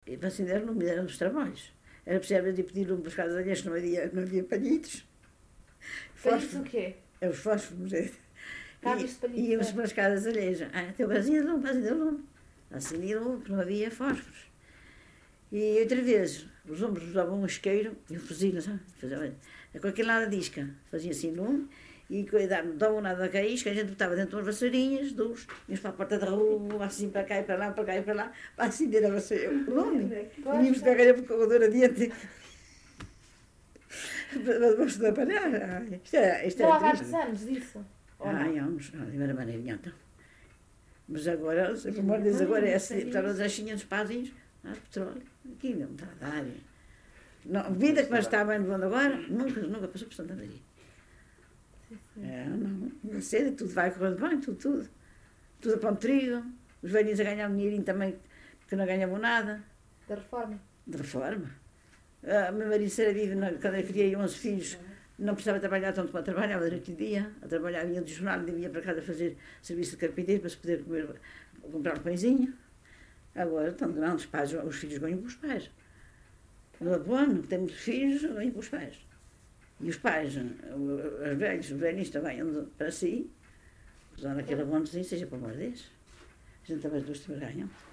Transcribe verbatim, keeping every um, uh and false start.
E para acender lume eram os travões. Era preciso de pedir lume para as casas alheias, não havia, não havia palhitos. Palhitos o quê? É os fósforos. É. Cabos de palhitos. E íamos para as casas alheias. Ah, teu casinha de lume, para acender lume. Acendia lume, porque não havia fósforos. E outra vez, os homens usavam um isqueiro e um fuzil, sabe? Faziam, com aquele lado da isca. Fazia assim lume. E davam nada da isca, a gente botava dentro de umas vassourinhas, duas, íamos para a porta da rua, assim para cá e para lá, para cá e para lá, para acender a vassoura, o lume. E íamos pegar a corredor adiante. Vamos da panela. Isto é, isto é não há vários anos disso? Ai, anos, não era maneira então. Mas agora, se como diz agora, é assim, está as achinhas dos pazinhos, ah, petróleo, aqui não está a dar. Não, vida que nós estávamos levando agora, nunca, nunca passou por Santa Maria. É, não, não sei, tudo vai correndo bem, tudo, tudo. Tudo a pão de trigo, os velhinhos a ganhar um dinheirinho também, que não ganhavam nada. Da reforma? De reforma. A minha marido era viva, quando eu criei onze filhos, não precisava trabalhar tanto quanto trabalhava durante o dia. A trabalhar, vinha do jornal, vinha para casa fazer serviço de carpinteiro para se poder comer, comprar um pãezinho. Agora estão grandes, os pais, os filhos ganham para os pais. No abono, temos filhos, ganham para os pais. E os pais, os velhos, os velhinhos também andam para si, usando aquele abonozinho, seja para uma vez. A gente também duas também ganham.